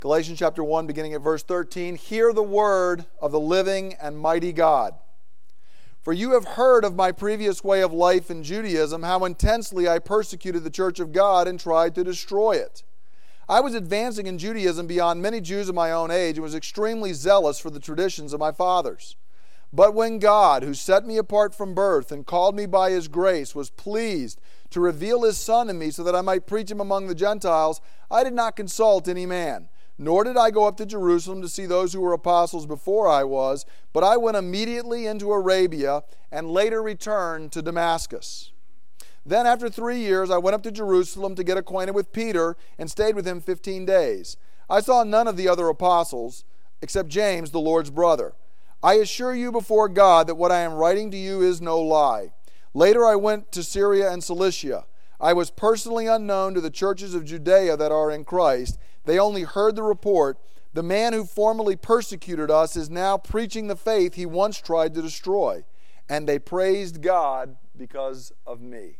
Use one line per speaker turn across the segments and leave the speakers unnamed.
Galatians chapter 1, beginning at verse 13. Hear the word of the living and mighty God. For you have heard of my previous way of life in Judaism, how intensely I persecuted the church of God and tried to destroy it. I was advancing in Judaism beyond many Jews of my own age and was extremely zealous for the traditions of my fathers. But when God, who set me apart from birth and called me by his grace, was pleased to reveal his Son in me so that I might preach him among the Gentiles, I did not consult any man. Nor did I go up to Jerusalem to see those who were apostles before I was, but I went immediately into Arabia and later returned to Damascus. Then after 3 years I went up to Jerusalem to get acquainted with Peter and stayed with him 15 days. I saw none of the other apostles except James, the Lord's brother. I assure you before God that what I am writing to you is no lie. Later I went to Syria and Cilicia. I was personally unknown to the churches of Judea that are in Christ. They only heard the report. The man who formerly persecuted us is now preaching the faith he once tried to destroy. And they praised God because of me.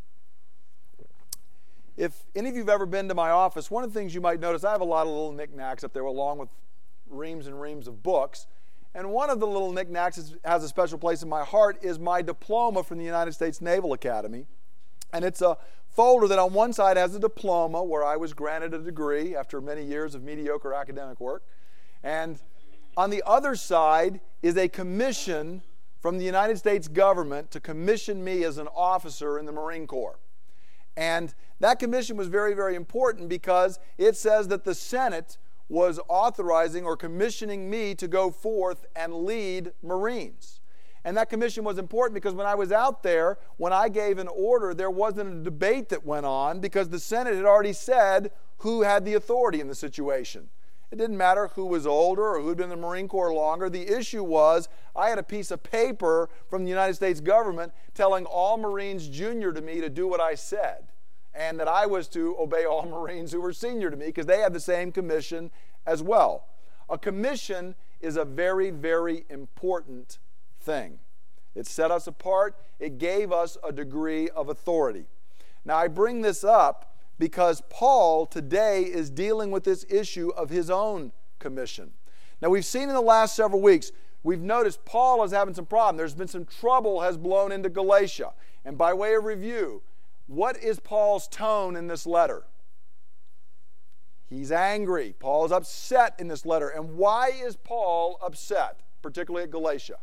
If any of you have ever been to my office, one of the things you might notice, I have a lot of little knickknacks up there along with reams and reams of books. And one of the little knickknacks has a special place in my heart is my diploma from the United States Naval Academy. And it's a folder that on one side has a diploma where I was granted a degree after many years of mediocre academic work. And on the other side is a commission from the United States government to commission me as an officer in the Marine Corps. And that commission was very, very important because it says that the Senate was authorizing or commissioning me to go forth and lead Marines. And that commission was important because when I was out there, when I gave an order, there wasn't a debate that went on because the Senate had already said who had the authority in the situation. It didn't matter who was older or who had been in the Marine Corps longer. The issue was I had a piece of paper from the United States government telling all Marines junior to me to do what I said, and that I was to obey all Marines who were senior to me because they had the same commission as well. A commission is a very, very important thing. It set us apart. It gave us a degree of authority. Now, I bring this up because Paul today is dealing with this issue of his own commission. Now, we've seen in the last several weeks, we've noticed Paul is having some problem. There's been some trouble has blown into Galatia. And by way of review, what is Paul's tone in this letter? He's angry. Paul is upset in this letter. And why is Paul upset, particularly at Galatia?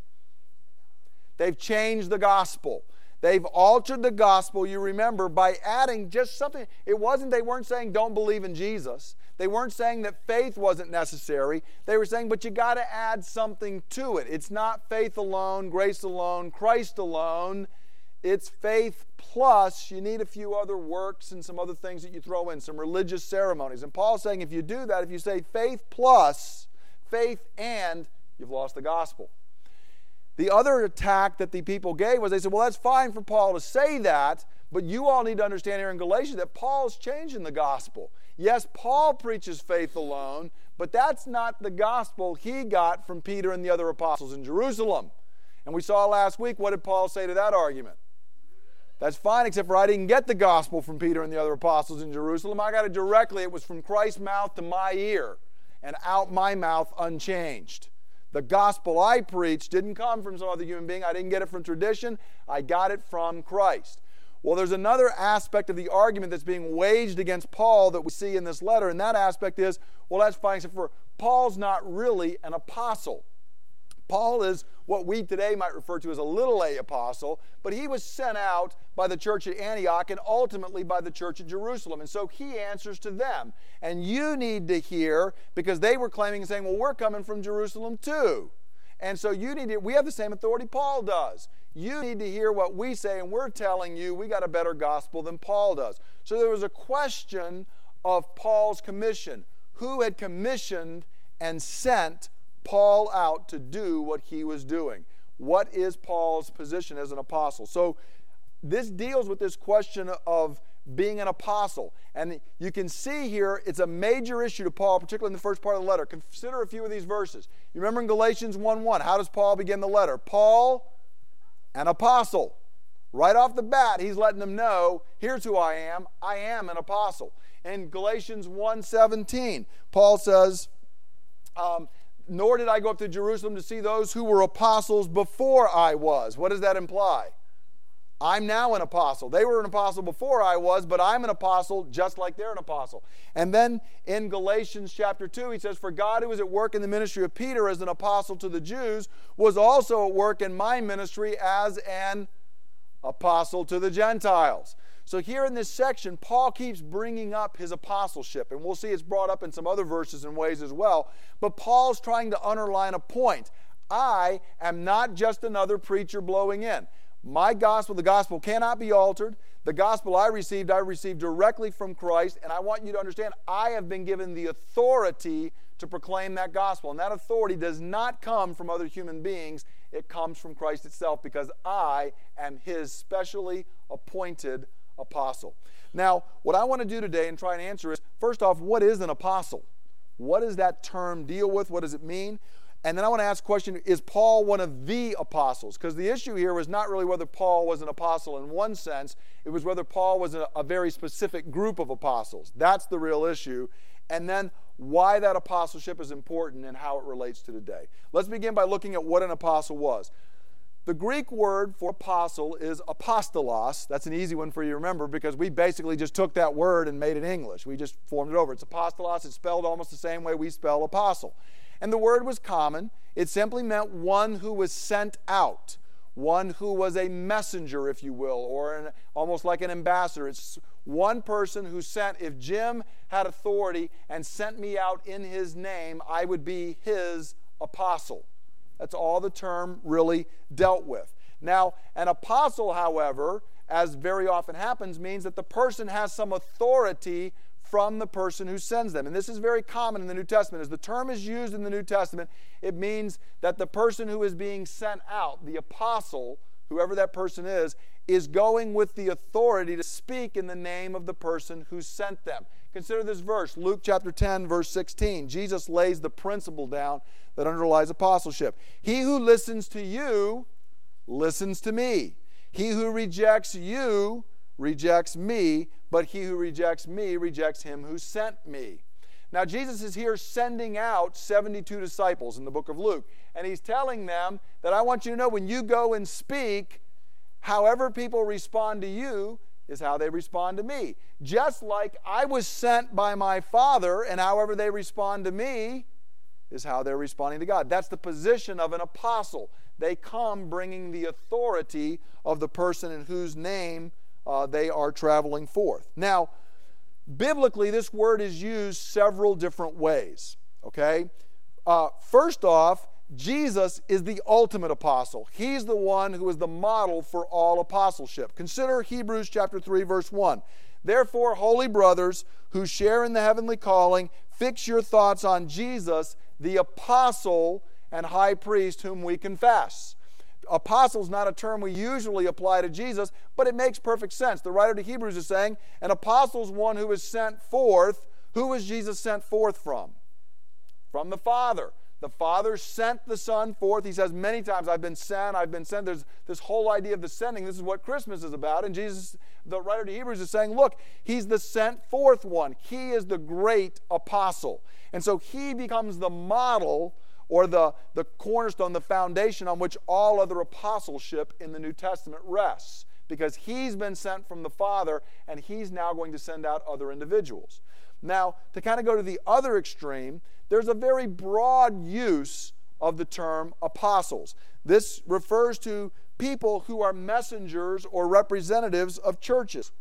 They've changed the gospel. They've altered the gospel, you remember, by adding just something. They weren't saying don't believe in Jesus. They weren't saying that faith wasn't necessary. They were saying, but you got to add something to it. It's not faith alone, grace alone, Christ alone. It's faith plus you need a few other works and some other things that you throw in, some religious ceremonies. And Paul's saying if you do that, if you say faith plus, faith and, you've lost the gospel. The other attack that the people gave was they said, well, that's fine for Paul to say that, but you all need to understand here in Galatia that Paul's changing the gospel. Yes, Paul preaches faith alone, but that's not the gospel he got from Peter and the other apostles in Jerusalem. And we saw last week, what did Paul say to that argument? That's fine, except for I didn't get the gospel from Peter and the other apostles in Jerusalem. I got it directly. It was from Christ's mouth to my ear and out my mouth unchanged. The gospel I preached didn't come from some other human being. I didn't get it from tradition. I got it from Christ. Well, there's another aspect of the argument that's being waged against Paul that we see in this letter, and that aspect is, well, that's fine, except for Paul's not really an apostle. Paul is what we today might refer to as a little a apostle, but he was sent out by the church at Antioch and ultimately by the church at Jerusalem. And so he answers to them. And you need to hear, because they were claiming and saying, well, we're coming from Jerusalem too. And so we have the same authority Paul does. You need to hear what we say, and we're telling you we got a better gospel than Paul does. So there was a question of Paul's commission. Who had commissioned and sent Paul out to do what he was doing? What is Paul's position as an apostle? So this deals with this question of being an apostle. And you can see here it's a major issue to Paul, particularly in the first part of the letter. Consider a few of these verses. You remember in Galatians 1:1, how does Paul begin the letter? Paul, an apostle. Right off the bat, he's letting them know, here's who I am an apostle. In Galatians 1:17, Paul says, nor did I go up to Jerusalem to see those who were apostles before I was. What does that imply? I'm now an apostle. They were an apostle before I was, but I'm an apostle just like they're an apostle. And then in Galatians chapter 2, he says, for God who was at work in the ministry of Peter as an apostle to the Jews was also at work in my ministry as an apostle to the Gentiles. So here in this section, Paul keeps bringing up his apostleship, and we'll see it's brought up in some other verses and ways as well. But Paul's trying to underline a point. I am not just another preacher blowing in. My gospel, the gospel cannot be altered. The gospel I received directly from Christ, and I want you to understand, I have been given the authority to proclaim that gospel, and that authority does not come from other human beings. It comes from Christ itself, because I am his specially appointed apostle. Now, what I want to do today and try and answer is, first off, what is an apostle? What does that term deal with? What does it mean? And then I want to ask the question, is Paul one of the apostles? Because the issue here was not really whether Paul was an apostle in one sense. It was whether Paul was a very specific group of apostles. That's the real issue. And then why that apostleship is important and how it relates to today. Let's begin by looking at what an apostle was. The Greek word for apostle is apostolos. That's an easy one for you to remember because we basically just took that word and made it English. We just formed it over. It's apostolos. It's spelled almost the same way we spell apostle. And the word was common. It simply meant one who was sent out, one who was a messenger, if you will, or almost like an ambassador. It's one person who sent. If Jim had authority and sent me out in his name, I would be his apostle. That's all the term really dealt with. Now, an apostle, however, as very often happens, means that the person has some authority from the person who sends them. And this is very common in the New Testament. As the term is used in the New Testament, it means that the person who is being sent out, the apostle, whoever that person is going with the authority to speak in the name of the person who sent them. Consider this verse, Luke chapter 10, verse 16. Jesus lays the principle down that underlies apostleship. He who listens to you listens to me. He who rejects you rejects me, but he who rejects me rejects him who sent me. Now, Jesus is here sending out 72 disciples in the book of Luke, and he's telling them that I want you to know when you go and speak, however people respond to you is how they respond to me. Just like I was sent by my Father, and however they respond to me is how they're responding to God. That's the position of an apostle. They come bringing the authority of the person in whose name they are traveling forth. Now, biblically, this word is used several different ways. Okay? First off, Jesus is the ultimate apostle. He's the one who is the model for all apostleship. Consider Hebrews chapter 3, verse 1. Therefore, holy brothers who share in the heavenly calling, fix your thoughts on Jesus, the apostle and high priest whom we confess. Apostle is not a term we usually apply to Jesus, but it makes perfect sense. The writer to Hebrews is saying, an apostle is one who is sent forth. Who was Jesus sent forth from? From the Father. The Father sent the Son forth. He says many times, I've been sent, I've been sent. There's this whole idea of the sending. This is what Christmas is about. And Jesus, the writer to Hebrews is saying, look, he's the sent forth one. He is the great apostle. And so he becomes the model or the cornerstone, the foundation on which all other apostleship in the New Testament rests. Because he's been sent from the Father, and he's now going to send out other individuals. Now, to kind of go to the other extreme, there's a very broad use of the term apostles. This refers to people who are messengers or representatives of churches.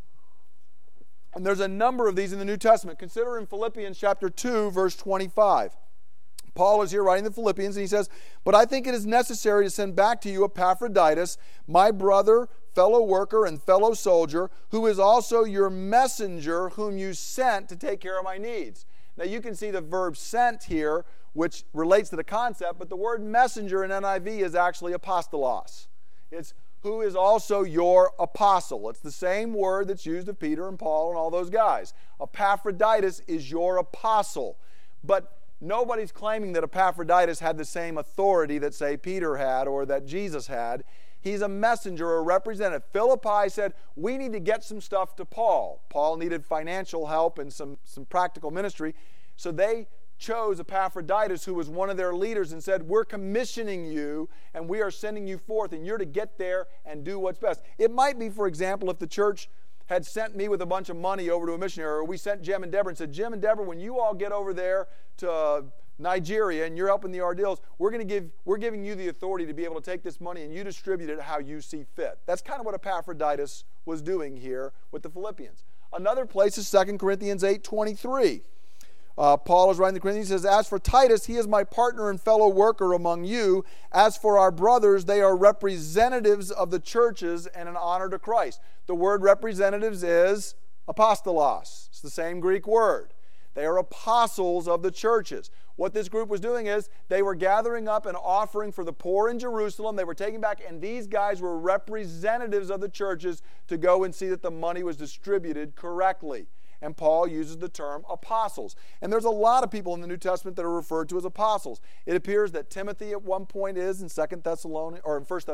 And there's a number of these in the New Testament. Consider in Philippians chapter 2, verse 25. Paul is here writing the Philippians, and he says, but I think it is necessary to send back to you Epaphroditus, my brother, fellow worker, and fellow soldier, who is also your messenger, whom you sent to take care of my needs. Now you can see the verb sent here, which relates to the concept, but the word messenger in NIV is actually apostolos. It's who is also your apostle. It's the same word that's used of Peter and Paul and all those guys. Epaphroditus is your apostle. But nobody's claiming that Epaphroditus had the same authority that, say, Peter had or that Jesus had. He's a messenger, a representative. Philippi said, we need to get some stuff to Paul. Paul needed financial help and some practical ministry. So they chose Epaphroditus, who was one of their leaders, and said, we're commissioning you and we are sending you forth, and you're to get there and do what's best. It might be, for example, if the church had sent me with a bunch of money over to a missionary, or we sent Jim and Deborah and said, Jim and Deborah, when you all get over there to Nigeria and you're helping the Ordeals, we're giving you the authority to be able to take this money and you distribute it how you see fit. That's kind of what Epaphroditus was doing here with the Philippians. Another place is 2 Corinthians 8:23. Paul is writing to the Corinthians. He says, as for Titus, he is my partner and fellow worker among you. As for our brothers, they are representatives of the churches and an honor to Christ. The word representatives is apostolos. It's the same Greek word. They are apostles of the churches. What this group was doing is they were gathering up an offering for the poor in Jerusalem. They were taking back, and these guys were representatives of the churches to go and see that the money was distributed correctly. And Paul uses the term apostles. And there's a lot of people in the New Testament that are referred to as apostles. It appears that Timothy at one point is in 1 Thessalonians.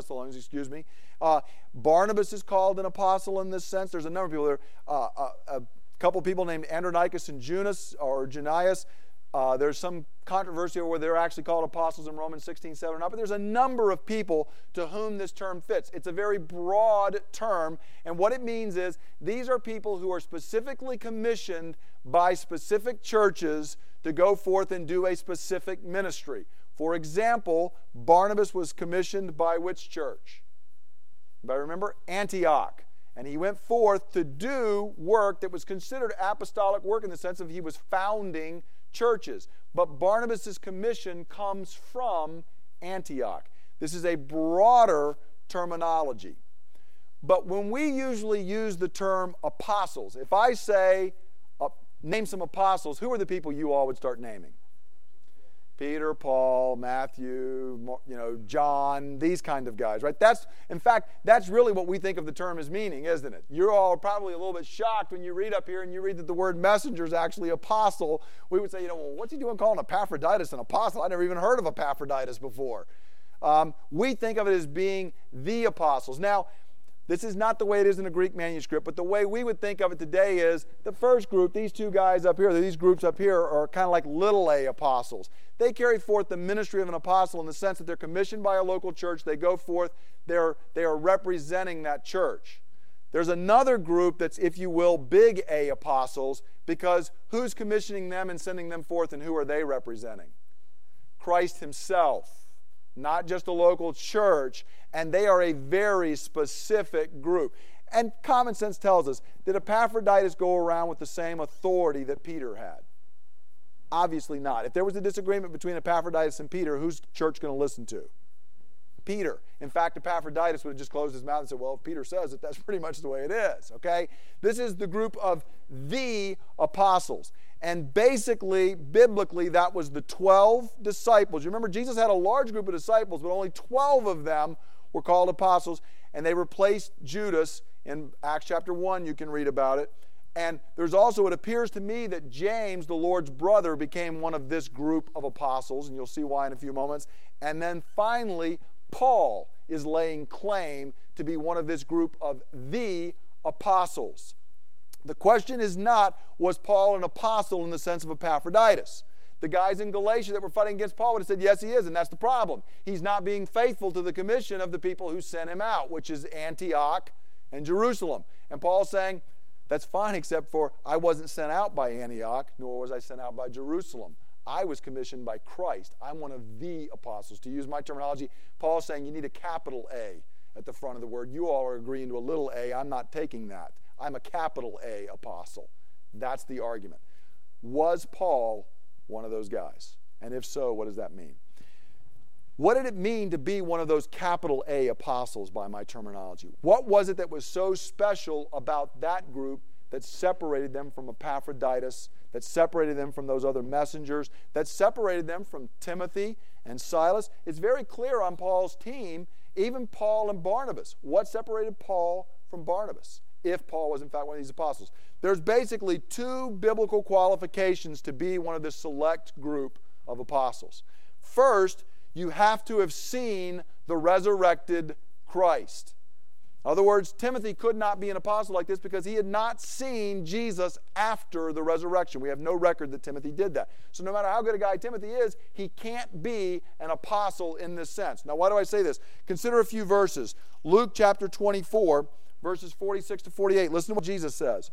Barnabas is called an apostle in this sense. There's a number of people there. A couple of people named Andronicus and Junias. There's some controversy over whether they're actually called apostles in Romans 16:7 or not, but there's a number of people to whom this term fits. It's a very broad term, and what it means is these are people who are specifically commissioned by specific churches to go forth and do a specific ministry. For example, Barnabas was commissioned by which church? Anybody remember? Antioch. And he went forth to do work that was considered apostolic work in the sense of he was founding churches. But Barnabas' commission comes from Antioch. This is a broader terminology. But when we usually use the term apostles, if I say, name some apostles, who are the people you all would start naming? Peter, Paul, Matthew, John, these kind of guys, right? In fact, that's really what we think of the term as meaning, isn't it? You're all probably a little bit shocked when you read up here and you read that the word messenger is actually apostle. We would say, well, what's he doing calling Epaphroditus an apostle? I never even heard of Epaphroditus before. We think of it as being the apostles. Now, this is not the way it is in a Greek manuscript, but the way we would think of it today is the first group, these two guys up here, these groups up here are kind of like little a apostles. They carry forth the ministry of an apostle in the sense that they're commissioned by a local church. They go forth, they are representing that church. There's another group that's, if you will, big A apostles, because who's commissioning them and sending them forth, and who are they representing? Christ himself. Not just a local church, and they are a very specific group. And common sense tells us, did Epaphroditus go around with the same authority that Peter had? Obviously not. If there was a disagreement between Epaphroditus and Peter, who's the church going to listen to? Peter. In fact, Epaphroditus would have just closed his mouth and said, well, if Peter says it, that's pretty much the way it is, okay? This is the group of the apostles. And basically, biblically, that was the 12 disciples. You remember, Jesus had a large group of disciples, but only 12 of them were called apostles, and they replaced Judas. In Acts chapter 1, you can read about it. And there's also, it appears to me that James, the Lord's brother, became one of this group of apostles, and you'll see why in a few moments. And then finally, Paul is laying claim to be one of this group of the apostles. The question is not, was Paul an apostle in the sense of Epaphroditus? The guys in Galatia that were fighting against Paul would have said, yes, he is, and that's the problem. He's not being faithful to the commission of the people who sent him out, which is Antioch and Jerusalem. And Paul's saying, that's fine, except for I wasn't sent out by Antioch, nor was I sent out by Jerusalem. I was commissioned by Christ. I'm one of the apostles. To use my terminology, Paul's saying you need a capital A at the front of the word. You all are agreeing to a little a. I'm not taking that. I'm a capital A apostle. That's the argument. Was Paul one of those guys? And if so, what does that mean? What did it mean to be one of those capital A apostles by my terminology? What was it that was so special about that group that separated them from Epaphroditus, that separated them from those other messengers, that separated them from Timothy and Silas? It's very clear on Paul's team, even Paul and Barnabas. What separated Paul from Barnabas, if Paul was in fact one of these apostles? There's basically two biblical qualifications to be one of this select group of apostles. First, you have to have seen the resurrected Christ. In other words, Timothy could not be an apostle like this because he had not seen Jesus after the resurrection. We have no record that Timothy did that. So no matter how good a guy Timothy is, he can't be an apostle in this sense. Now, why do I say this? Consider a few verses. Luke chapter 24, verses 46 to 48. Listen to what Jesus says.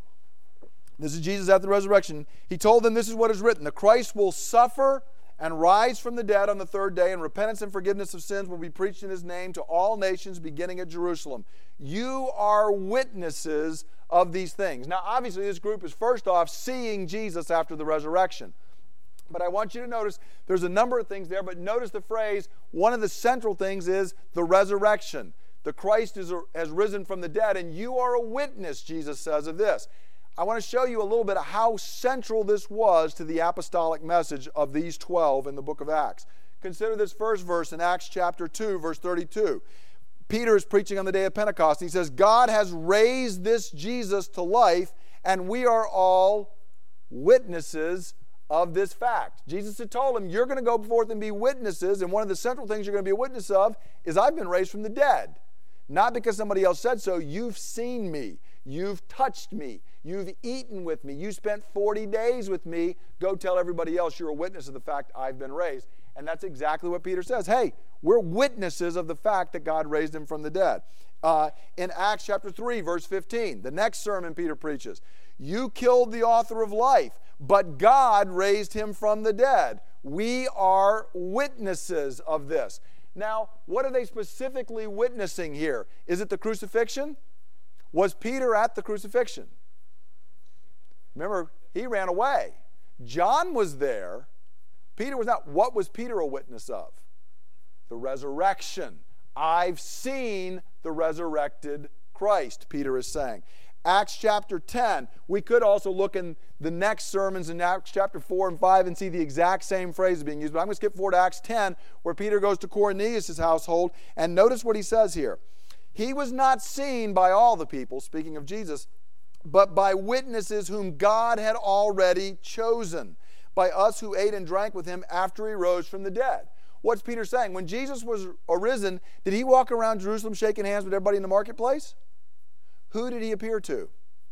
This is Jesus after the resurrection. He told them, this is what is written: the Christ will suffer and rise from the dead on the third day, and repentance and forgiveness of sins will be preached in his name to all nations, beginning at Jerusalem. You are witnesses of these things. Now, obviously, this group is first off seeing Jesus after the resurrection. But I want you to notice there's a number of things there, but notice the phrase, one of the central things is the resurrection. The Christ has risen from the dead, and you are a witness, Jesus says, of this. I want to show you a little bit of how central this was to the apostolic message of these 12 in the book of Acts. Consider this first verse in Acts chapter 2, verse 32. Peter is preaching on the day of Pentecost. He says, God has raised this Jesus to life, and we are all witnesses of this fact. Jesus had told him, you're going to go forth and be witnesses, and one of the central things you're going to be a witness of is I've been raised from the dead. Not because somebody else said so. You've seen me. You've touched me. You've eaten with me. You spent 40 days with me. Go tell everybody else you're a witness of the fact I've been raised. And that's exactly what Peter says. Hey, we're witnesses of the fact that God raised him from the dead. In Acts chapter 3, verse 15, the next sermon Peter preaches, you killed the author of life, but God raised him from the dead. We are witnesses of this. Now, what are they specifically witnessing here? Is it the crucifixion? Was Peter at the crucifixion? Remember, he ran away. John was there. Peter was not. What was Peter a witness of? The resurrection. I've seen the resurrected Christ, Peter is saying. Acts chapter 10. We could also look in the next sermons in Acts chapter 4 and 5 and see the exact same phrases being used. But I'm going to skip forward to Acts 10, where Peter goes to Cornelius' household. And notice what he says here. He was not seen by all the people, speaking of Jesus, but by witnesses whom God had already chosen, by us who ate and drank with him after he rose from the dead. What's Peter saying? When Jesus was arisen, did he walk around Jerusalem shaking hands with everybody in the marketplace? Who did he appear to?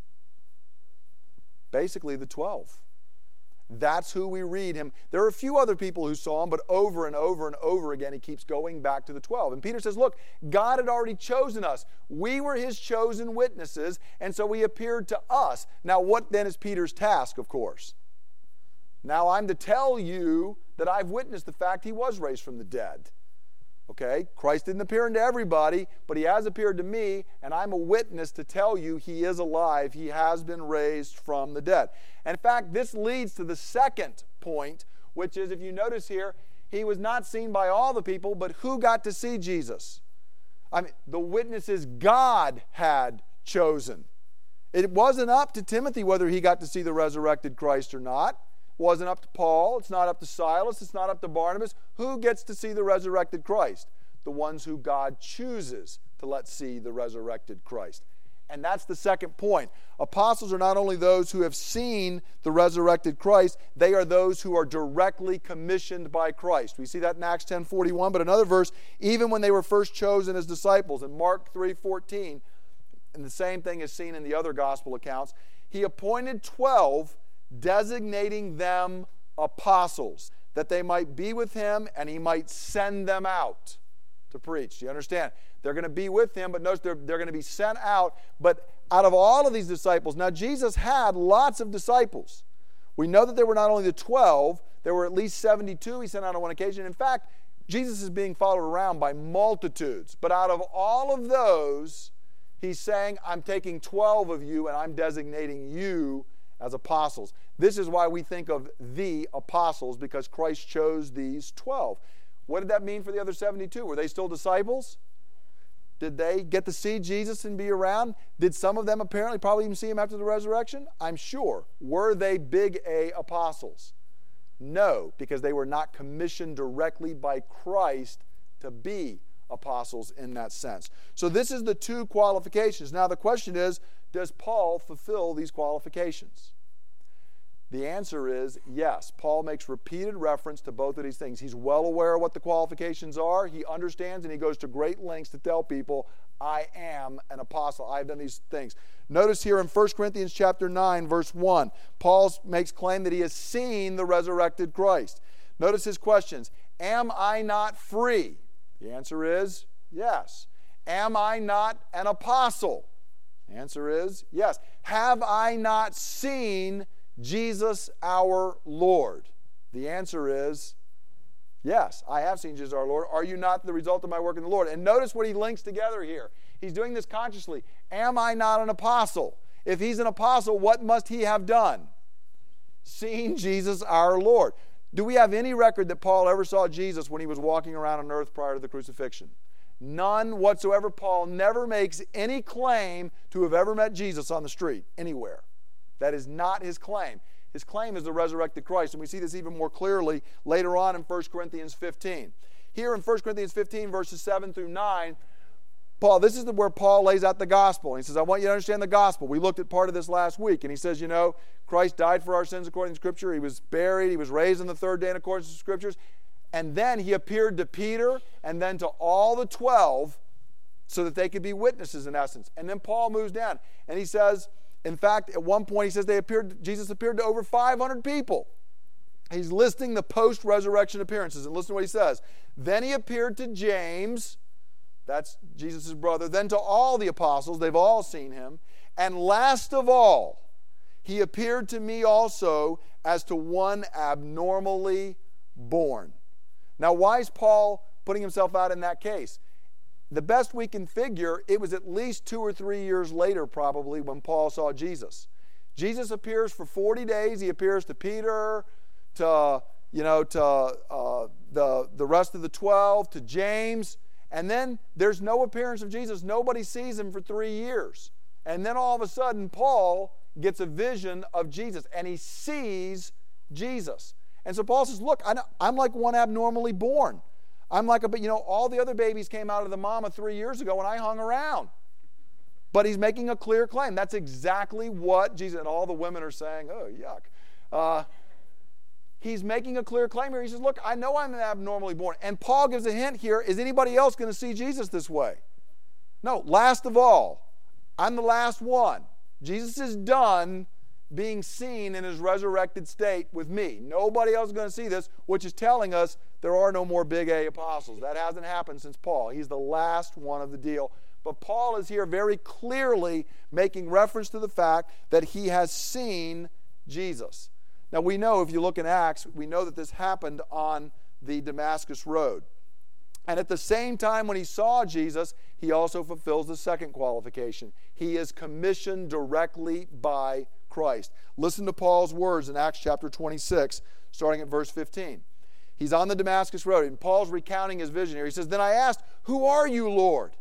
Basically the 12. That's who we read him. There are a few other people who saw him, but over and over and over again, he keeps going back to the 12. And Peter says, look, God had already chosen us. We were his chosen witnesses, and so he appeared to us. Now, what then is Peter's task, of course? Now, I'm to tell you that I've witnessed the fact he was raised from the dead. Okay? Christ didn't appear to everybody, but he has appeared to me, and I'm a witness to tell you he is alive. He has been raised from the dead. And in fact, this leads to the second point, which is, if you notice here, he was not seen by all the people, but who got to see Jesus? I mean, the witnesses God had chosen. It wasn't up to Timothy whether he got to see the resurrected Christ or not. It wasn't up to Paul. It's not up to Silas. It's not up to Barnabas. Who gets to see the resurrected Christ? The ones who God chooses to let see the resurrected Christ. And that's the second point. Apostles are not only those who have seen the resurrected Christ, they are those who are directly commissioned by Christ. We see that in Acts 10:41, but another verse, even when they were first chosen as disciples, in Mark 3:14, and the same thing is seen in the other gospel accounts, he appointed 12, designating them apostles, that they might be with him and he might send them out to preach. Do you understand? They're going to be with him, but notice they're going to be sent out. But out of all of these disciples, now Jesus had lots of disciples. We know that there were not only the 12, there were at least 72 he sent out on one occasion. In fact, Jesus is being followed around by multitudes. But out of all of those, he's saying, I'm taking 12 of you and I'm designating you as apostles. This is why we think of the apostles, because Christ chose these 12. What did that mean for the other 72? Were they still disciples? Did they get to see Jesus and be around? Did some of them apparently probably even see him after the resurrection? I'm sure. Were they big A apostles? No, because they were not commissioned directly by Christ to be apostles in that sense. So this is the two qualifications. Now the question is, does Paul fulfill these qualifications? The answer is yes. Paul makes repeated reference to both of these things. He's well aware of what the qualifications are. He understands, and he goes to great lengths to tell people, I am an apostle. I've done these things. Notice here in 1 Corinthians chapter 9, verse 1, Paul makes claim that he has seen the resurrected Christ. Notice his questions. Am I not free? The answer is yes. Am I not an apostle? The answer is yes. Have I not seen Jesus our Lord? The answer is yes, I have seen Jesus our Lord. Are you not the result of my work in the Lord? And notice what he links together here. He's doing this consciously. Am I not an apostle? If he's an apostle, what must he have done? Seen Jesus our Lord. Do we have any record that Paul ever saw Jesus when he was walking around on earth prior to the crucifixion? None whatsoever. Paul never makes any claim to have ever met Jesus on the street, anywhere. That is not his claim. His claim is the resurrected Christ, and we see this even more clearly later on in 1 Corinthians 15. Here in 1 Corinthians 15, verses 7 through 9, this is where Paul lays out the gospel. And he says, I want you to understand the gospel. We looked at part of this last week, and he says, Christ died for our sins according to Scripture. He was buried. He was raised on the third day in accordance with Scriptures. And then he appeared to Peter and then to all the 12 so that they could be witnesses in essence. And then Paul moves down, and he says, in fact, at one point he says Jesus appeared to over 500 people. He's listing the post-resurrection appearances. And listen to what he says. Then he appeared to James, that's Jesus' brother, then to all the apostles, they've all seen him. And last of all, he appeared to me also as to one abnormally born. Now, why is Paul putting himself out in that case? The best we can figure, it was at least 2 or 3 years later probably when Paul saw Jesus. Jesus appears for 40 days. He appears to Peter, to the rest of the 12, to James. And then there's no appearance of Jesus. Nobody sees him for 3 years. And then all of a sudden, Paul gets a vision of Jesus, and he sees Jesus. And so Paul says, look, I'm like one abnormally born. I'm like all the other babies came out of the mama 3 years ago when I hung around. But he's making a clear claim. That's exactly what Jesus, and all the women are saying, oh, yuck. He's making a clear claim here. He says, look, I know I'm abnormally born. And Paul gives a hint here. Is anybody else going to see Jesus this way? No, last of all, I'm the last one. Jesus is done being seen in his resurrected state with me. Nobody else is going to see this, which is telling us there are no more big A apostles. That hasn't happened since Paul. He's the last one of the deal. But Paul is here very clearly making reference to the fact that he has seen Jesus. Now we know, if you look in Acts, we know that this happened on the Damascus Road. And at the same time when he saw Jesus, he also fulfills the second qualification. He is commissioned directly by Christ. Listen to Paul's words in Acts chapter 26, starting at verse 15. He's on the Damascus Road, and Paul's recounting his vision here. He says, Then I asked, Who are you, Lord?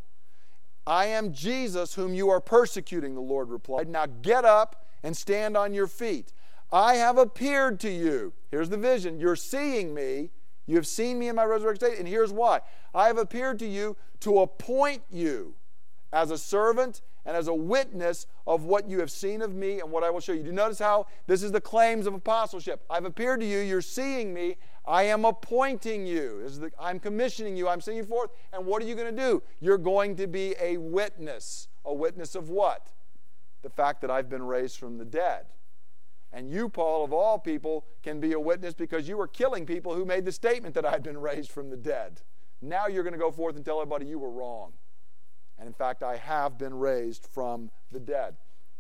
I am Jesus whom you are persecuting, the Lord replied. Now get up and stand on your feet. I have appeared to you. Here's the vision. You're seeing me. You have seen me in my resurrected state, and here's why. I have appeared to you to appoint you as a servant and as a witness of what you have seen of me and what I will show you. Do you notice how this is the claims of apostleship? I've appeared to you. You're seeing me. I am appointing you. I'm commissioning you. I'm sending you forth. And what are you going to do? You're going to be a witness. A witness of what? The fact that I've been raised from the dead. And you, Paul, of all people, can be a witness because you were killing people who made the statement that I'd been raised from the dead. Now you're going to go forth and tell everybody you were wrong. And in fact, I have been raised from the dead.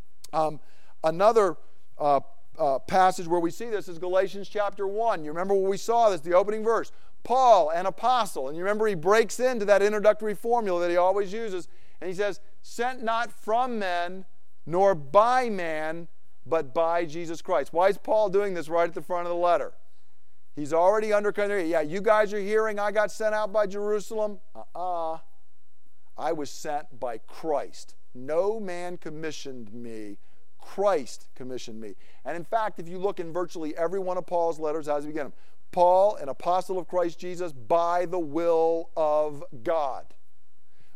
Another passage where we see this is Galatians chapter 1. You remember when we saw this, the opening verse. Paul, an apostle. And you remember he breaks into that introductory formula that he always uses. And he says, sent not from men, nor by man, but by Jesus Christ. Why is Paul doing this right at the front of the letter? He's already under control. Yeah, you guys are hearing I got sent out by Jerusalem. I was sent by Christ. No man commissioned me. Christ commissioned me. And in fact, if you look in virtually every one of Paul's letters, how does he begin them? Paul, an apostle of Christ Jesus, by the will of God.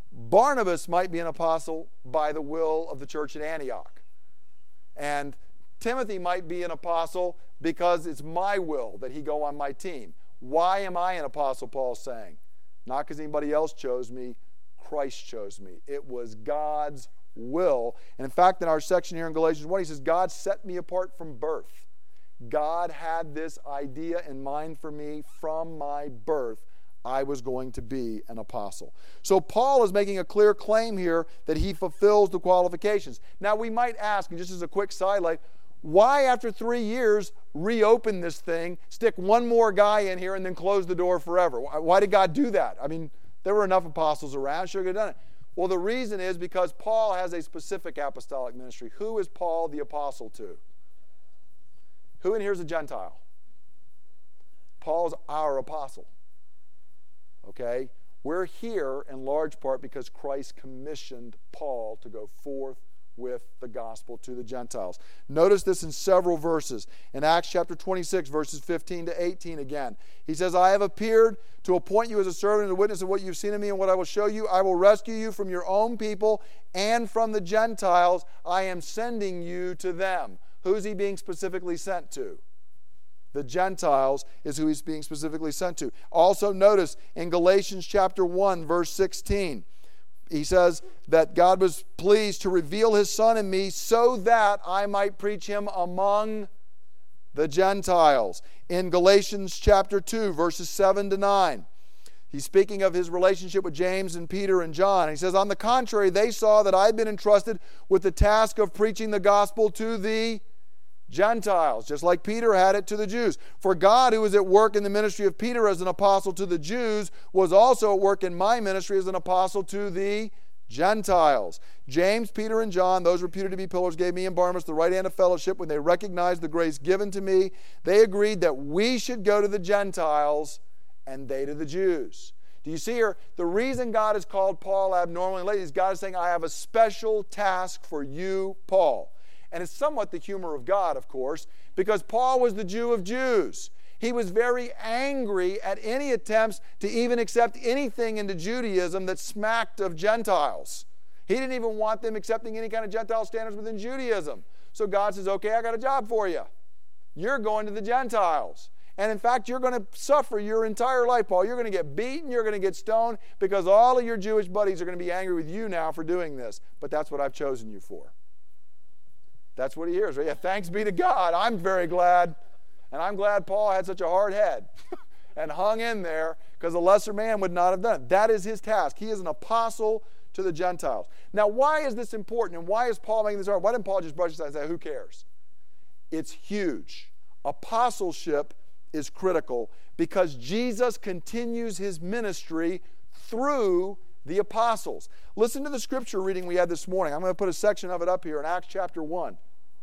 Barnabas might be an apostle by the will of the church at Antioch. And Timothy might be an apostle because it's my will that he go on my team. Why am I an apostle, Paul's saying? Not because anybody else chose me. Christ chose me. It was God's will. And in fact, in our section here in Galatians 1, he says, God set me apart from birth. God had this idea in mind for me from my birth. I was going to be an apostle. So Paul is making a clear claim here that he fulfills the qualifications. Now we might ask, and just as a quick sidelight, why after 3 years reopen this thing, stick one more guy in here, and then close the door forever? Why did God do that? I mean, there were enough apostles around. Sure, could have done it. Well, the reason is because Paul has a specific apostolic ministry. Who is Paul the apostle to? Who in here is a Gentile? Paul's our apostle. Okay? We're here in large part because Christ commissioned Paul to go forth with the gospel to the Gentiles. Notice this in several verses. In Acts chapter 26, verses 15 to 18 again. He says, I have appeared to appoint you as a servant and a witness of what you've seen in me and what I will show you. I will rescue you from your own people and from the Gentiles. I am sending you to them. Who's he being specifically sent to? The Gentiles is who he's being specifically sent to. Also notice in Galatians chapter 1, verse 16, he says that God was pleased to reveal his Son in me so that I might preach him among the Gentiles. In Galatians chapter 2, verses 7 to 9, he's speaking of his relationship with James and Peter and John. He says, on the contrary, they saw that I had been entrusted with the task of preaching the gospel to the Gentiles, just like Peter had it to the Jews. For God, who was at work in the ministry of Peter as an apostle to the Jews, was also at work in my ministry as an apostle to the Gentiles. James, Peter, and John, those reputed to be pillars, gave me and Barnabas the right hand of fellowship when they recognized the grace given to me. They agreed that we should go to the Gentiles and they to the Jews. Do you see here? The reason God has called Paul abnormally late is God is saying, I have a special task for you, Paul. And it's somewhat the humor of God, of course, because Paul was the Jew of Jews. He was very angry at any attempts to even accept anything into Judaism that smacked of Gentiles. He didn't even want them accepting any kind of Gentile standards within Judaism. So God says, okay, I got a job for you. You're going to the Gentiles. And in fact, you're going to suffer your entire life, Paul. You're going to get beaten, you're going to get stoned, because all of your Jewish buddies are going to be angry with you now for doing this. But that's what I've chosen you for. That's what he hears. Right? Yeah, thanks be to God. I'm very glad. And I'm glad Paul had such a hard head and hung in there, because a lesser man would not have done it. That is his task. He is an apostle to the Gentiles. Now, why is this important? And why is Paul making this argument? Why didn't Paul just brush aside and say, who cares? It's huge. Apostleship is critical because Jesus continues his ministry through the apostles. Listen to the scripture reading we had this morning. I'm going to put a section of it up here in Acts chapter 1.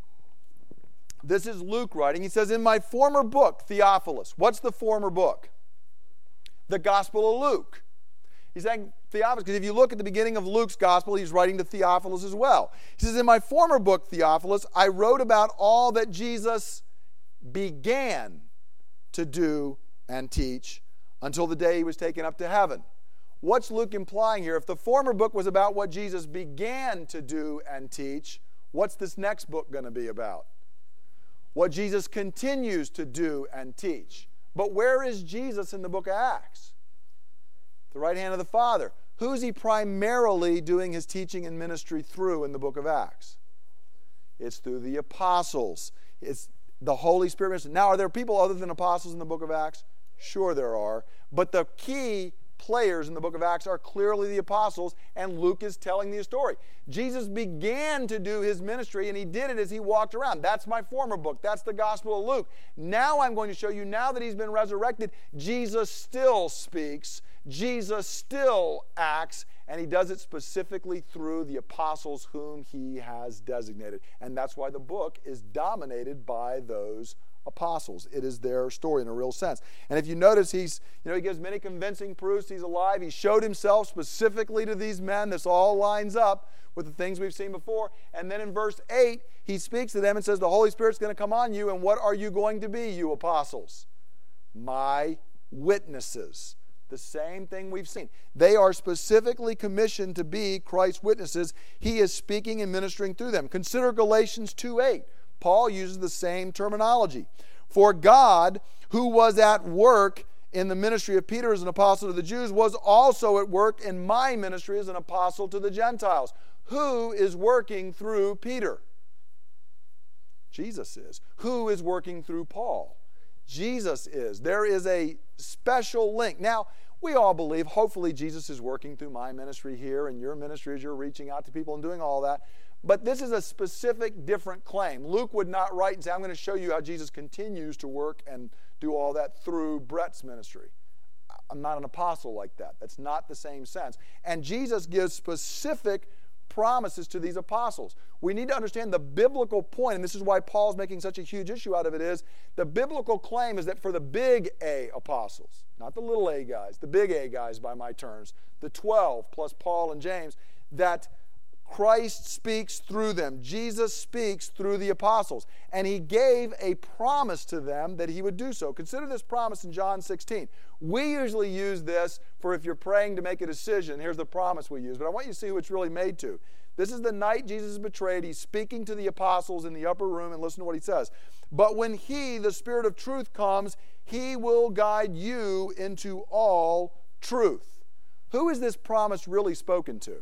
This is Luke writing. He says, in my former book, Theophilus. What's the former book? The Gospel of Luke. He's saying Theophilus, because if you look at the beginning of Luke's Gospel, he's writing to Theophilus as well. He says, in my former book, Theophilus, I wrote about all that Jesus began to do and teach until the day he was taken up to heaven. What's Luke implying here? If the former book was about what Jesus began to do and teach, what's this next book going to be about? What Jesus continues to do and teach. But where is Jesus in the book of Acts? The right hand of the Father. Who's he primarily doing his teaching and ministry through in the book of Acts? It's through the apostles. It's the Holy Spirit. Now, are there people other than apostles in the book of Acts? Sure there are. But the key players in the book of Acts are clearly the apostles, and Luke is telling the story. Jesus began to do his ministry, and he did it as he walked around. That's my former book. That's the Gospel of Luke. Now I'm going to show you, now that he's been resurrected, Jesus still speaks, Jesus still acts, and he does it specifically through the apostles whom he has designated. And that's why the book is dominated by those apostles. It is their story in a real sense. And if you notice, he gives many convincing proofs he's alive. He showed himself specifically to these men. This all lines up with the things we've seen before. And then in verse 8, he speaks to them and says, the Holy Spirit's going to come on you, and what are you going to be, you apostles? My witnesses. The same thing we've seen. They are specifically commissioned to be Christ's witnesses. He is speaking and ministering through them. Consider Galatians 2:8. Paul uses the same terminology. For God, who was at work in the ministry of Peter as an apostle to the Jews, was also at work in my ministry as an apostle to the Gentiles. Who is working through Peter? Jesus is. Who is working through Paul? Jesus is. There is a special link. Now, we all believe, hopefully, Jesus is working through my ministry here and your ministry as you're reaching out to people and doing all that. But this is a specific, different claim. Luke would not write and say, I'm going to show you how Jesus continues to work and do all that through Brett's ministry. I'm not an apostle like that. That's not the same sense. And Jesus gives specific promises to these apostles. We need to understand the biblical point, and this is why Paul's making such a huge issue out of it, is the biblical claim is that for the big A apostles, not the little a guys, the big A guys by my terms, the 12 plus Paul and James, that Christ speaks through them. Jesus speaks through the apostles. And he gave a promise to them that he would do so. Consider this promise in John 16. We usually use this for if you're praying to make a decision. Here's the promise we use. But I want you to see who it's really made to. This is the night Jesus is betrayed. He's speaking to the apostles in the upper room, and listen to what he says. But when he, the Spirit of truth, comes, he will guide you into all truth. Who is this promise really spoken to?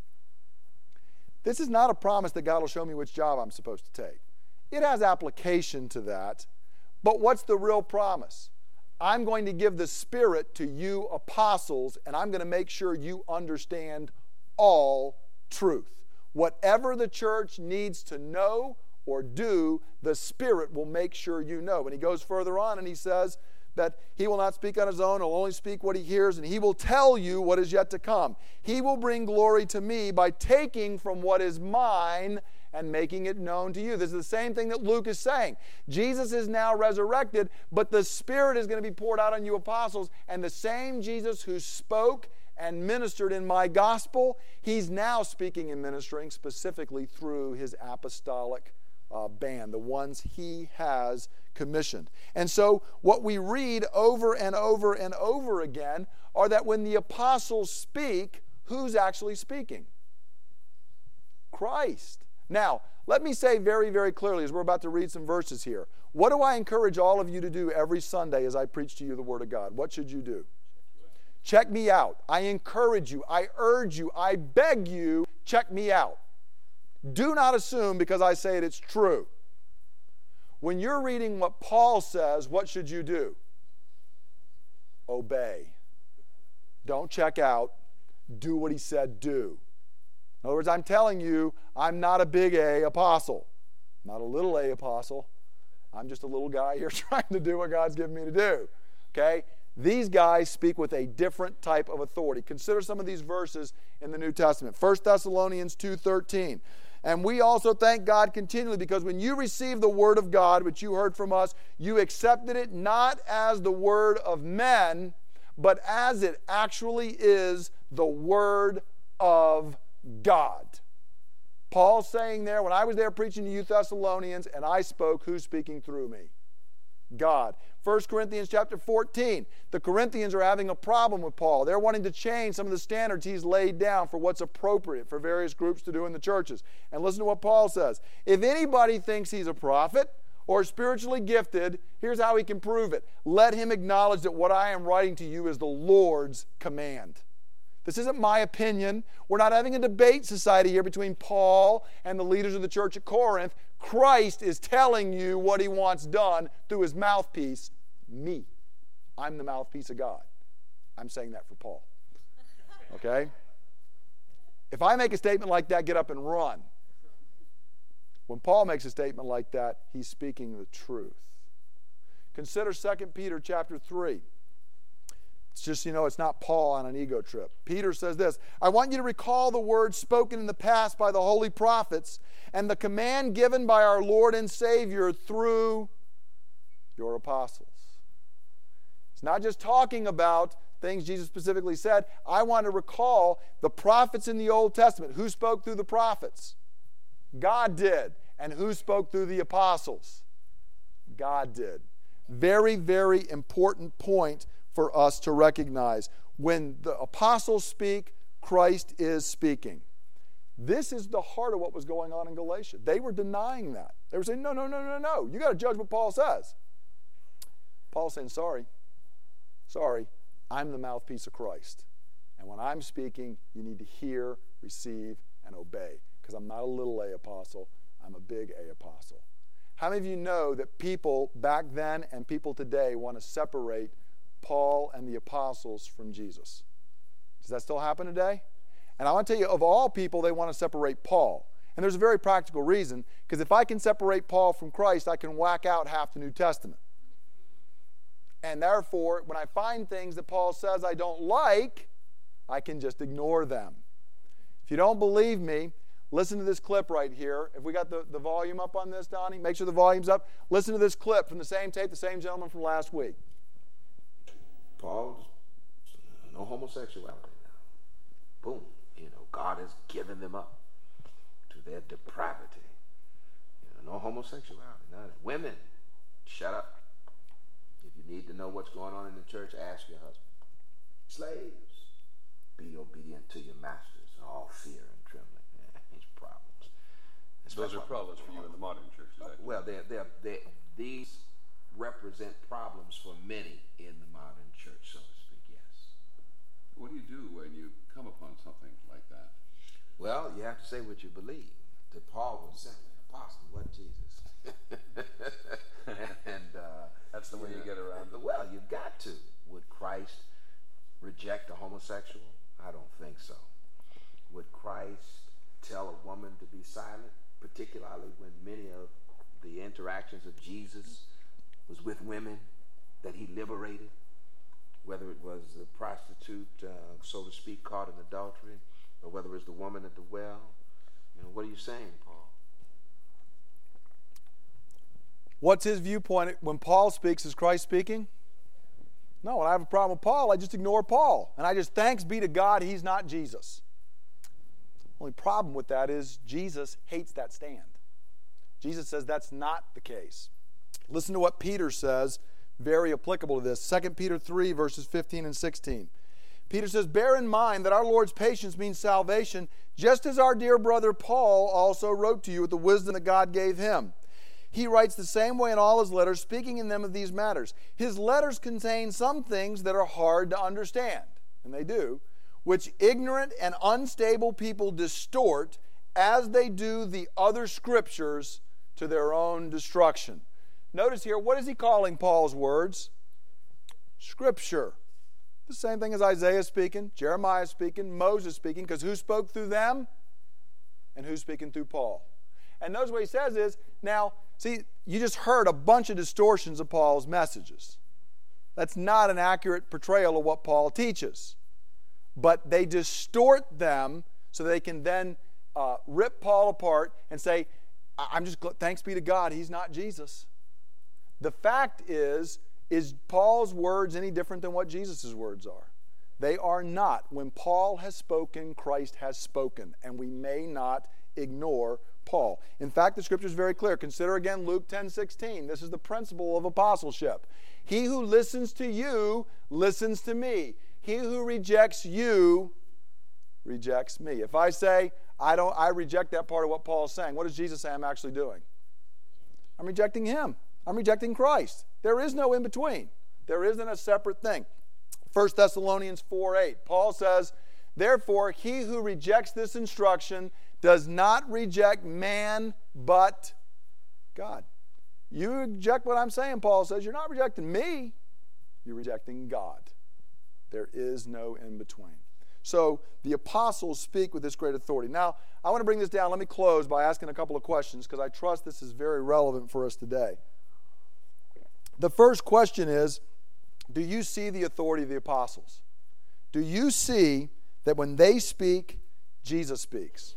This is not a promise that God will show me which job I'm supposed to take. It has application to that. But what's the real promise? I'm going to give the Spirit to you apostles, and I'm going to make sure you understand all truth. Whatever the church needs to know or do, the Spirit will make sure you know. And he goes further on and he says that he will not speak on his own, he'll only speak what he hears, and he will tell you what is yet to come. He will bring glory to me by taking from what is mine and making it known to you. This is the same thing that Luke is saying. Jesus is now resurrected, but the Spirit is going to be poured out on you apostles, and the same Jesus who spoke and ministered in my gospel, he's now speaking and ministering specifically through his apostolic band, the ones he has commissioned. And so what we read over and over and over again are that when the apostles speak, who's actually speaking? Christ. Now, let me say very, very clearly as we're about to read some verses here, what do I encourage all of you to do every Sunday as I preach to you the Word of God? What should you do? Check me out. I encourage you. I urge you. I beg you, check me out. Do not assume because I say it's true. When you're reading what Paul says, what should you do? Obey. Don't check out. Do what he said do. In other words, I'm telling you, I'm not a big A apostle. I'm not a little A apostle. I'm just a little guy here trying to do what God's given me to do. Okay? These guys speak with a different type of authority. Consider some of these verses in the New Testament. 1 Thessalonians 2:13. And we also thank God continually because when you received the word of God, which you heard from us, you accepted it not as the word of men, but as it actually is the word of God. Paul's saying there, when I was there preaching to you Thessalonians and I spoke, who's speaking through me? God. 1 Corinthians chapter 14. The Corinthians are having a problem with Paul. They're wanting to change some of the standards he's laid down for what's appropriate for various groups to do in the churches. And listen to what Paul says. If anybody thinks he's a prophet or spiritually gifted, here's how he can prove it. Let him acknowledge that what I am writing to you is the Lord's command. This isn't my opinion. We're not having a debate society here between Paul and the leaders of the church at Corinth. Christ is telling you what he wants done through his mouthpiece, me. I'm the mouthpiece of God. I'm saying that for Paul. Okay? If I make a statement like that, get up and run. When Paul makes a statement like that, he's speaking the truth. Consider 2 Peter chapter 3. It's just, it's not Paul on an ego trip. Peter says this, I want you to recall the words spoken in the past by the holy prophets and the command given by our Lord and Savior through your apostles. It's not just talking about things Jesus specifically said. I want to recall the prophets in the Old Testament. Who spoke through the prophets? God did. And who spoke through the apostles? God did. Very, very important point for us to recognize. When the apostles speak, Christ is speaking. This is the heart of what was going on in Galatia. They were denying that. They were saying, no. You got to judge what Paul says. Paul's saying, sorry, I'm the mouthpiece of Christ. And when I'm speaking, you need to hear, receive, and obey. Because I'm not a little A apostle, I'm a big A apostle. How many of you know that people back then and people today want to separate Paul and the apostles from Jesus? Does that still happen today? And I want to tell you, of all people, they want to separate Paul. And there's a very practical reason, because if I can separate Paul from Christ, I can whack out half the New Testament. And therefore, when I find things that Paul says I don't like, I can just ignore them. If you don't believe me, listen to this clip right here. If we got the volume up on this, Donnie, make sure the volume's up. Listen to this clip from the same tape, the same gentleman from last week.
Paul's no homosexuality now. Boom. God has given them up to their depravity. No homosexuality. None. Women, shut up. If you need to know what's going on in the church, ask your husband. Slaves, be obedient to your masters in all fear and trembling. These problems.
Those are problems for you in the modern church.
Well, these represent problems for many in the modern church, so to speak, yes.
What do you do when you come upon something like that?
Well, you have to say what you believe. That Paul was simply an apostle, he wasn't Jesus.
That's the way you get around it.
Well, you've got to. Would Christ reject a homosexual? I don't think so. Would Christ tell a woman to be silent, particularly when many of the interactions of Jesus was with women that he liberated, whether it was the prostitute, so to speak, caught in adultery, or whether it's the woman at the well? What are you saying, Paul?
What's his viewpoint when Paul speaks? Is Christ speaking? No, when I have a problem with Paul, I just ignore Paul. And I just, thanks be to God, he's not Jesus. Only problem with that is Jesus hates that stand. Jesus says that's not the case. Listen to what Peter says, very applicable to this. 2 Peter 3, verses 15 and 16. Peter says, bear in mind that our Lord's patience means salvation, just as our dear brother Paul also wrote to you with the wisdom that God gave him. He writes the same way in all his letters, speaking in them of these matters. His letters contain some things that are hard to understand, and they do, which ignorant and unstable people distort as they do the other scriptures to their own destruction. Notice here, what is he calling Paul's words? Scripture. The same thing as Isaiah speaking, Jeremiah speaking, Moses speaking, because who spoke through them? And who's speaking through Paul? And notice what he says is, now, see, you just heard a bunch of distortions of Paul's messages. That's not an accurate portrayal of what Paul teaches. But they distort them so they can then rip Paul apart and say, thanks be to God, he's not Jesus. The fact is Paul's words any different than what Jesus' words are? They are not. When Paul has spoken, Christ has spoken, and we may not ignore Paul. In fact, the scripture is very clear. Consider again Luke 10:16. This is the principle of apostleship. He who listens to you listens to me. He who rejects you rejects me. If I say I reject that part of what Paul is saying, what does Jesus say I'm actually doing? I'm rejecting him. I'm rejecting Christ. There is no in between. There isn't a separate thing. 1 Thessalonians 4:8. Paul says, therefore, he who rejects this instruction does not reject man, but God. You reject what I'm saying, Paul says. You're not rejecting me. You're rejecting God. There is no in between. So the apostles speak with this great authority. Now, I want to bring this down. Let me close by asking a couple of questions because I trust this is very relevant for us today. The first question is, do you see the authority of the apostles? Do you see that when they speak, Jesus speaks?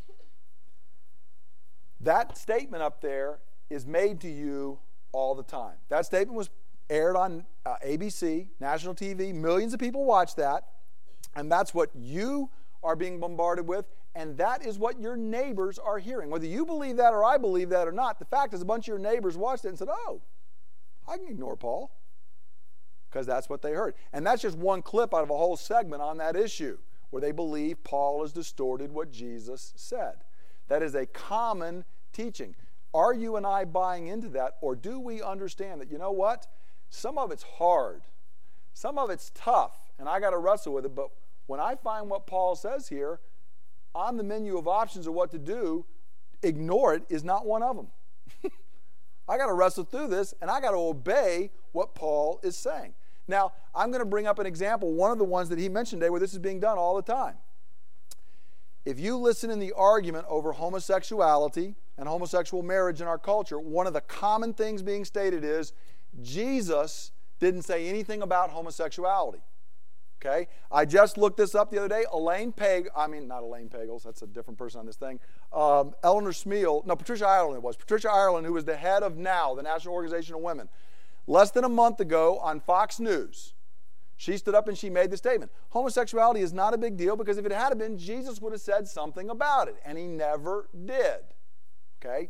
That statement up there is made to you all the time. That statement was aired on ABC, national TV. Millions of people watch that. And that's what you are being bombarded with. And that is what your neighbors are hearing. Whether you believe that or I believe that or not, the fact is a bunch of your neighbors watched it and said, oh, I can ignore Paul. Because that's what they heard. And that's just one clip out of a whole segment on that issue where they believe Paul has distorted what Jesus said. That is a common teaching. Are you and I buying into that, or do we understand that, you know what? Some of it's hard. Some of it's tough, and I got to wrestle with it, but when I find what Paul says here, on the menu of options of what to do, ignore it is not one of them. I got to wrestle through this, and I got to obey what Paul is saying. Now, I'm going to bring up an example, one of the ones that he mentioned today where this is being done all the time. If you listen in the argument over homosexuality and homosexual marriage in our culture, one of the common things being stated is Jesus didn't say anything about homosexuality. Okay? I just looked this up the other day. Not Elaine Pagels, that's a different person on this thing. Patricia Ireland it was. Patricia Ireland, who was the head of NOW, the National Organization of Women, less than a month ago on Fox News, she stood up and she made the statement. Homosexuality is not a big deal because if it had been, Jesus would have said something about it, and he never did. Okay,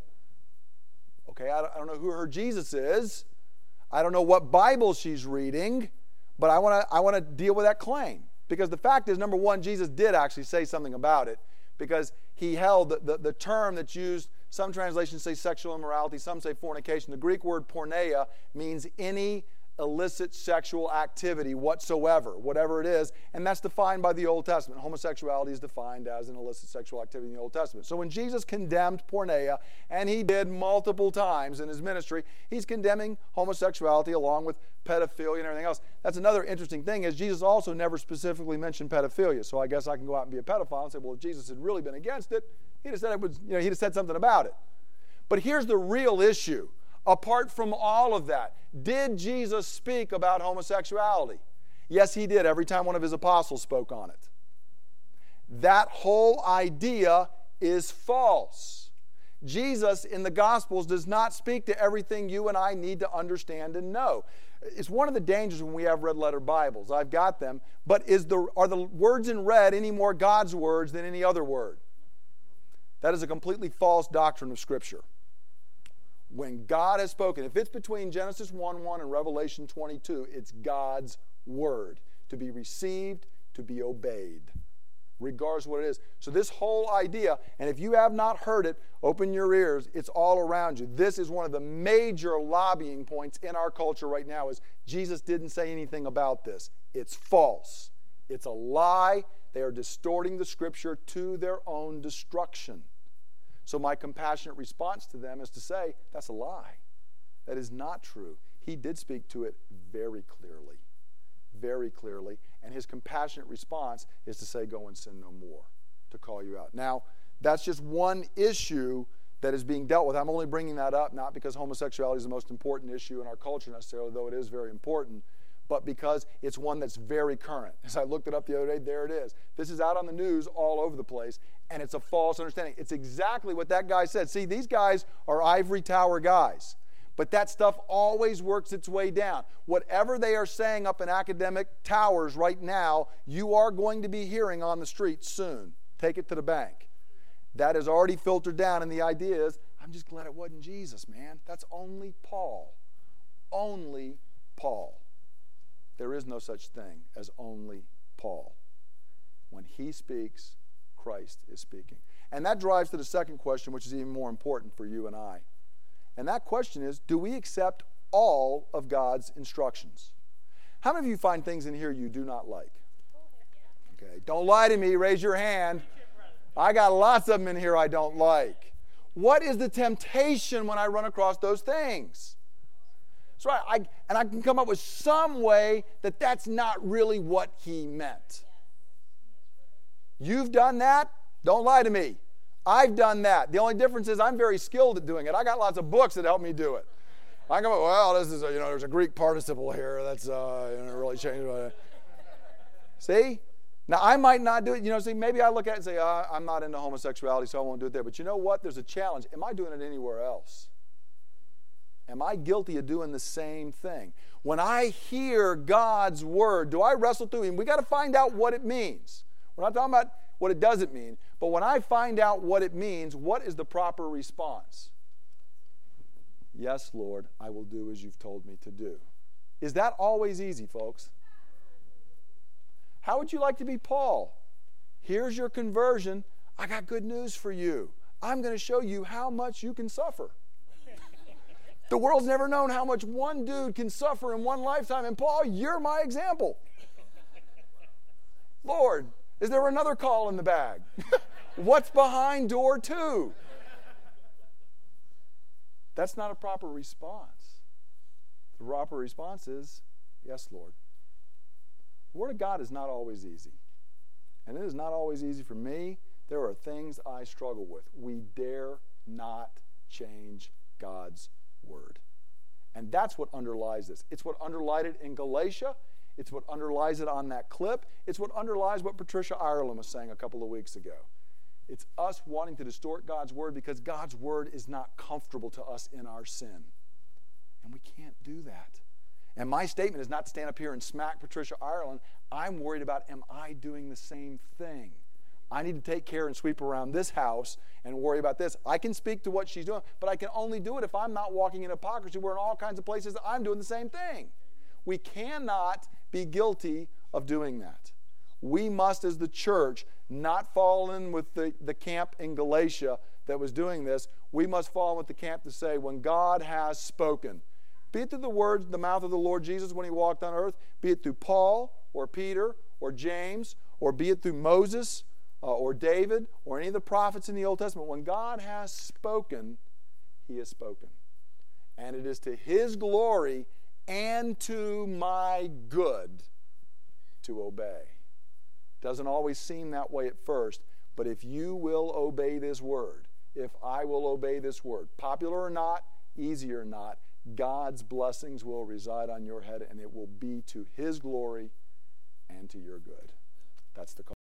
I don't know who her Jesus is. I don't know what Bible she's reading, but I want to deal with that claim. Because the fact is, number one, Jesus did actually say something about it, because he held the term that's used, some translations say sexual immorality, some say fornication. The Greek word porneia means any illicit sexual activity whatsoever, whatever it is, and that's defined by the Old Testament. Homosexuality is defined as an illicit sexual activity in the Old Testament. So when Jesus condemned porneia, and he did multiple times in his ministry, he's condemning homosexuality along with pedophilia and everything else. That's another interesting thing, is Jesus also never specifically mentioned pedophilia. So I guess I can go out and be a pedophile and say, well, if Jesus had really been against it, he'd have said something about it. But here's the real issue. Apart from all of that, did Jesus speak about homosexuality? Yes, he did, every time one of his apostles spoke on it. That whole idea is false. Jesus in the Gospels does not speak to everything you and I need to understand and know. It's one of the dangers when we have red letter Bibles. I've got them, but are the words in red any more God's words than any other word? That is a completely false doctrine of Scripture. When God has spoken, if it's between Genesis 1:1 and Revelation 22, it's God's word to be received, to be obeyed, regardless of what it is. So this whole idea, and if you have not heard it, open your ears, it's all around you. This is one of the major lobbying points in our culture right now, is Jesus didn't say anything about this. It's false. It's a lie. They are distorting the Scripture to their own destruction. So my compassionate response to them is to say, that's a lie. That is not true. He did speak to it very clearly, and his compassionate response is to say, go and sin no more, to call you out. Now, that's just one issue that is being dealt with. I'm only bringing that up not because homosexuality is the most important issue in our culture necessarily, though it is very important, but because it's one that's very current. As I looked it up the other day, there it is. This is out on the news all over the place, and it's a false understanding. It's exactly what that guy said. See, these guys are ivory tower guys, but that stuff always works its way down. Whatever they are saying up in academic towers right now, you are going to be hearing on the street soon. Take it to the bank. That has already filtered down, and the idea is, I'm just glad it wasn't Jesus, man. That's only Paul. Only Paul. There is no such thing as only Paul. When he speaks, Christ is speaking. And that drives to the second question, which is even more important for you and I. And that question is, do we accept all of God's instructions? How many of you find things in here you do not like? Okay, don't lie to me. Raise your hand. I got lots of them in here I don't like. What is the temptation when I run across those things? That's right. I can come up with some way that that's not really what he meant. You've done that? Don't lie to me. I've done that. The only difference is I'm very skilled at doing it. I got lots of books that help me do it. I come up, well, this is there's a Greek participle here that's really changed. See? Now, I might not do it. See, maybe I look at it and say, I'm not into homosexuality, so I won't do it there. But you know what? There's a challenge. Am I doing it anywhere else? Am I guilty of doing the same thing? When I hear God's word, do I wrestle through him? We got to find out what it means. We're not talking about what it doesn't mean. But when I find out what it means, what is the proper response? Yes, Lord, I will do as you've told me to do. Is that always easy, folks? How would you like to be Paul? Here's your conversion. I got good news for you. I'm going to show you how much you can suffer. The world's never known how much one dude can suffer in one lifetime. And Paul, you're my example. Lord, is there another call in the bag? What's behind door 2? That's not a proper response. The proper response is, yes, Lord. The Word of God is not always easy. And it is not always easy for me. There are things I struggle with. We dare not change God's Word. And that's what underlies this. It's what underlied it in Galatia. It's what underlies it on that clip. It's what underlies what Patricia Ireland was saying a couple of weeks ago. It's us wanting to distort God's Word because God's Word is not comfortable to us in our sin. And we can't do that. And my statement is not to stand up here and smack Patricia Ireland. I'm worried about, am I doing the same thing? I need to take care and sweep around this house and worry about this. I can speak to what she's doing, but I can only do it if I'm not walking in hypocrisy where in all kinds of places I'm doing the same thing. We cannot be guilty of doing that. We must, as the church, not fall in with the camp in Galatia that was doing this. We must fall in with the camp to say, when God has spoken, be it through the words, the mouth of the Lord Jesus when he walked on earth, be it through Paul or Peter or James, or be it through Moses or David or any of the prophets in the Old Testament, when God has spoken, he has spoken. And it is to his glory and to my good to obey. Doesn't always seem that way at first, but if you will obey this word, if I will obey this word, popular or not, easy or not, God's blessings will reside on your head, and it will be to his glory and to your good. That's the call.